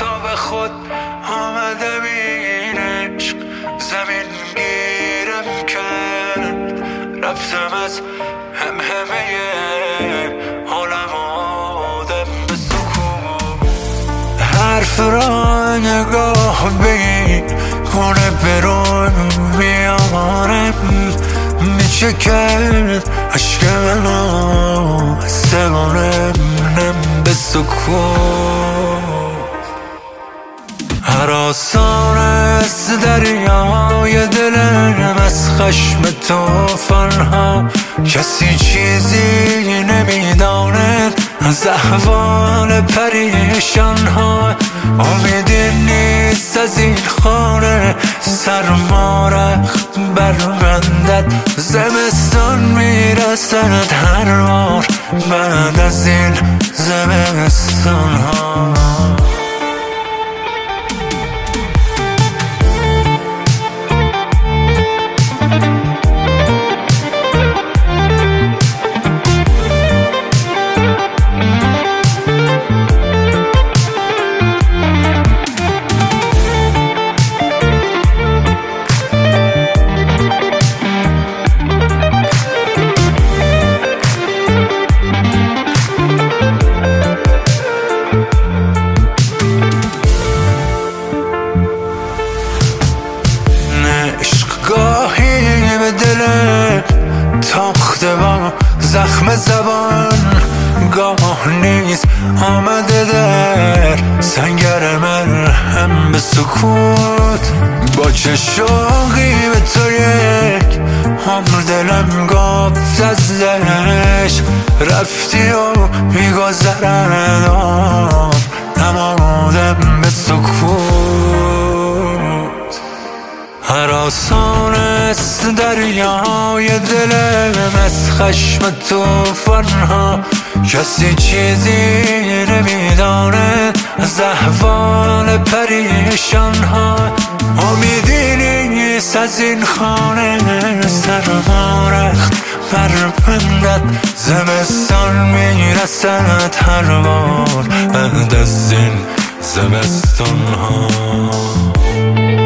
تا به خود آمده این عشق زمین گیرم کرد، رفتم از همه عالم آدم به سکون. حرف را نگاه بین کنه برون میارم، میشه کرد عشق منو سوانم به سکون. هراسان است دریای دلم از خشم توفانها، کسی چیزی نمیداند از احوال پریشانها. امیدی نیست از این خانه سرما رخت بربندد، زمستان میرسد هر بار بعد از این زمستانها. گاهی به دل تاخته با زخم زبان، گاه نیز آمده در سنگر مرهم به سکوت. با چه شوقی به تو یک عمر دلم گفت از عشق، رفتی و میگذرد نمادم به سکوت. هراسان است دریای دلم از خشم توفانها، کسی چیزی نمیداند از احوال پریشانها. امیدی نیست از این خانه سرما رخت بربندد، زمستان میرسد هر بار بعد از این زمستانها.